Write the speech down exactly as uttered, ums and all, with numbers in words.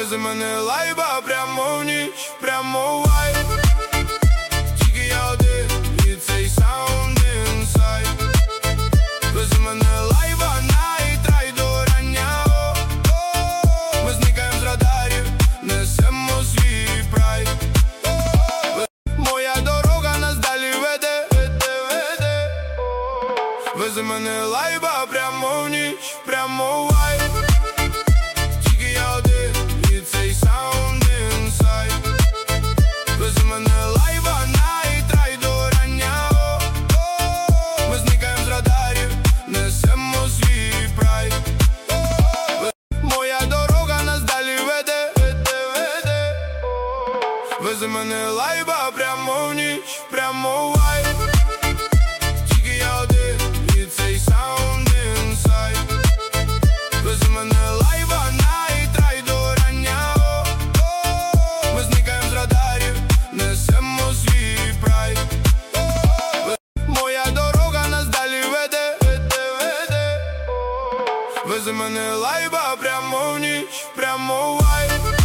Вези мене лайба прямо в ніч, прямо в вайб. Тільки я один і цей саунд інсайд. Вези мене лайба найтрай до рання. Ми зникаєм з радарів, несемо свій прайд. Моя дорога нас далі веде, веде, веде. Вези мене лайба прямо в ніч, прямо в вайб. Тільки я один і цей саунд інсайд. Вези мене лайба найтрай до рання. Ми зникаєм з радарів, несемо свій прайд. Моя дорога нас далі веде, веде, веде. Вези мене лайба прямо в ніч, прямо в вайб. Тільки я один і цей саунд інсайд. Вези мене лайба найтрай до рання. Ми зникаєм з радарів, несемо свій прайд. Моя дорога нас далі веде, веде, веде. Вези мене лайба прямо в ніч, прямо в вайб.